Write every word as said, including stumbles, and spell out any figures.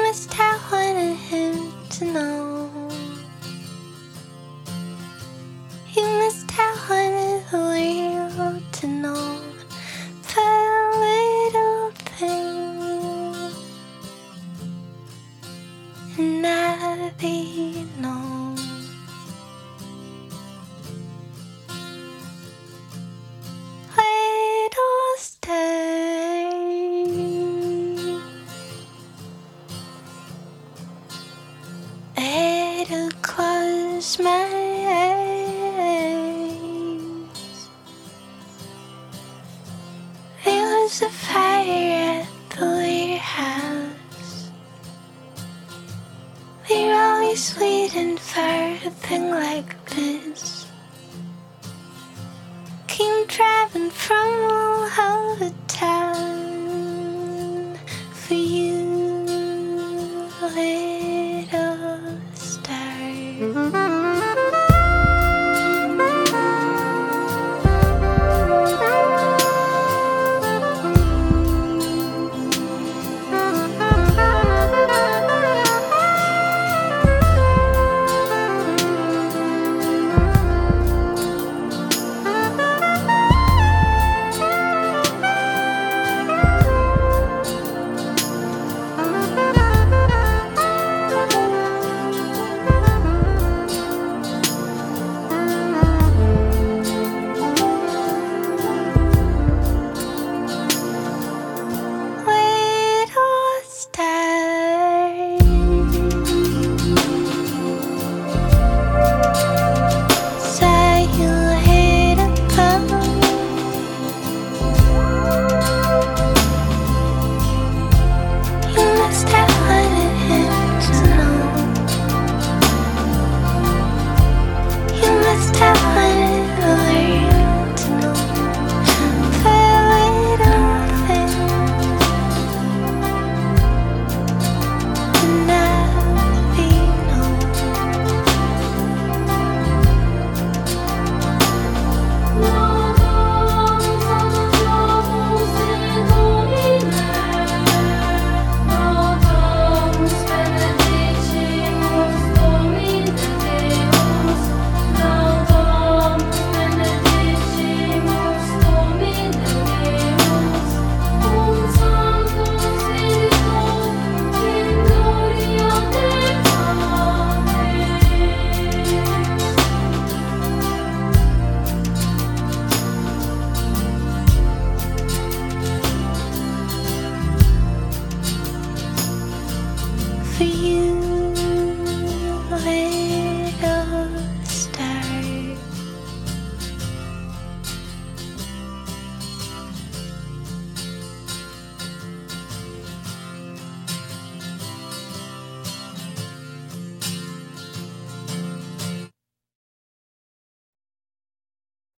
must have wanted him to know. You must have wanted the world to know the little pain, and I be known. Little stay, it'll close my eyes. There was a fire at the warehouse. We're always waiting for a thing like this. Came driving from all over